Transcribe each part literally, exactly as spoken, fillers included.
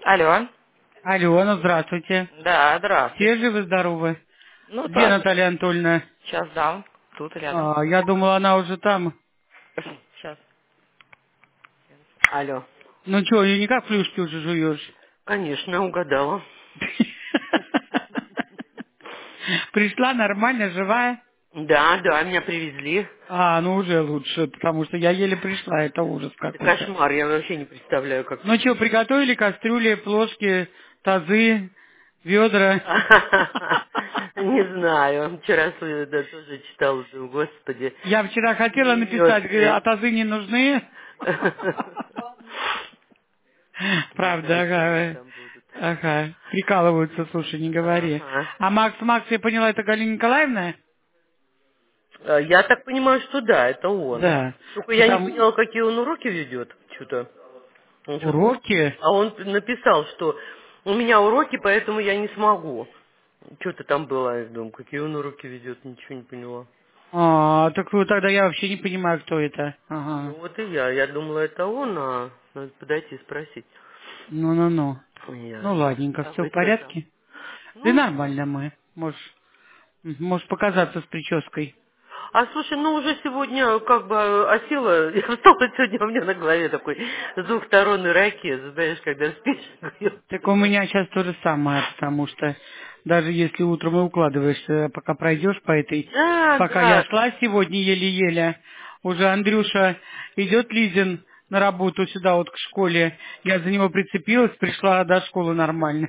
Алло. Алло, ну здравствуйте. Да, Все здравствуйте. живы-здоровы? Ну Где так, Наталья Анатольевна? сейчас дам. Тут рядом. А, я думала, она уже там. Сейчас. Алло. Ну что, и никак плюшки уже жуешь? Конечно, угадала. Пришла нормально, живая? Да, да, меня привезли. А, ну уже лучше, потому что я еле пришла, это ужас Это какой-то. кошмар, я вообще не представляю, как Ну тут что, жить. приготовили кастрюли, плошки, тазы, ведра? Не знаю. Вчера с- да, тоже читала, думаю, господи, Я вчера хотела написать, говорю, а немецкие. тазы не нужны? Не Правда, знаю, что они ага. там будут. Ага. Прикалываются, слушай, не говори. Ага. А Макс, Макс, я поняла, это Галина Николаевна? Э, Я так понимаю, что да, это он. Да. Только я не Потому поняла, какие он уроки ведет. Что-то. Он что-то не- уроки. А он написал, что у меня уроки, поэтому я не смогу. Что-то там было, я думаю, какие он уроки ведет, ничего не поняла. А, так вот тогда я вообще не понимаю, кто это. Ага. Ну вот и я. Я думала, это он, а надо подойти и спросить. Ну-ну-ну. Ну, Ясно. ладненько, А все вы в что там? порядке? Да Ну, нормально мы. Можешь, м, можешь показаться с прической. а слушай, ну уже сегодня как бы осела, я встала сегодня у меня на голове такой двухсторонний ракет, знаешь, когда спишь, Так у понимаешь? меня сейчас то же самое, потому что даже если утром и укладываешься, пока пройдешь по этой... Да, Пока я да. шла сегодня еле-еле, уже Андрюша идет Лизин на работу сюда вот к школе. Я за него прицепилась, пришла до школы нормально.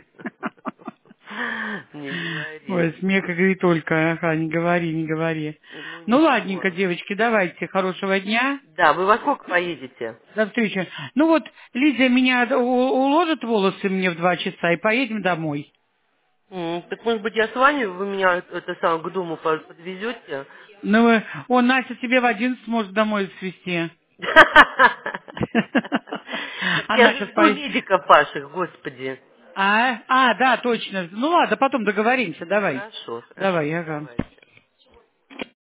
Не говори. Ой, смех и только, ага, не говори, не говори. Ну Ну ладненько, ничего. девочки, давайте, хорошего дня. Да, вы во сколько поедете? До встречи. Ну вот, Лиза меня у- уложит волосы мне в два часа и поедем домой. М, так может быть я с вами, вы меня это самое к дому по- подвезете? Ну, э, он, Настя, тебе в одиннадцать может домой свезти. Так я Она же сейчас жду поедет. медиков ваших, господи. А, а, да, точно. Ну ладно, потом договоримся, давай. Хорошо, Давай, хорошо, ага. давай.